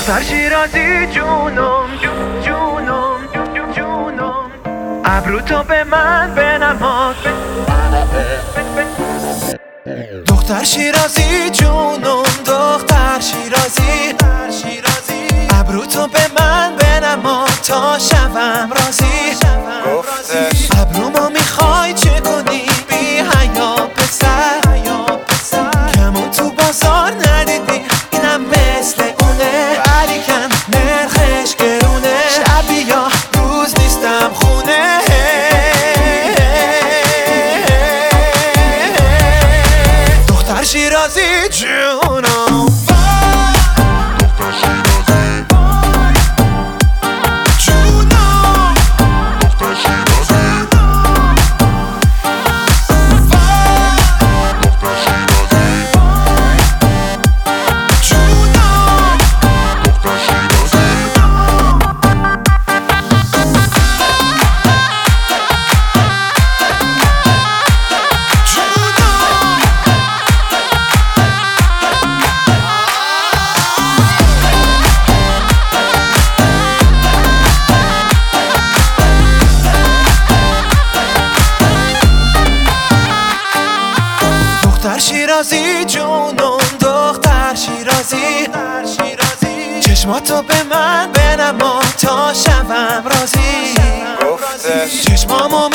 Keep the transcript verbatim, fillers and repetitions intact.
دختر شیرازی جونم جونم جونم ابرو تو به من بنماد. دختر شیرازی جونم دختر شیرازی ابرو تو به من بنماد تا شوم راضی. ابرومو میخوای چه کنی بی حیا پسر، کمون تو بازار ندیدی اینم مثل اونه، ولی کن نرخش گرونه، شب یا روز نیستم خونه. دختر شیرازی جونم دختر شیرازی جونم دختر شیرازی چشماتو به من بنما تا شوم راضی. چشمامو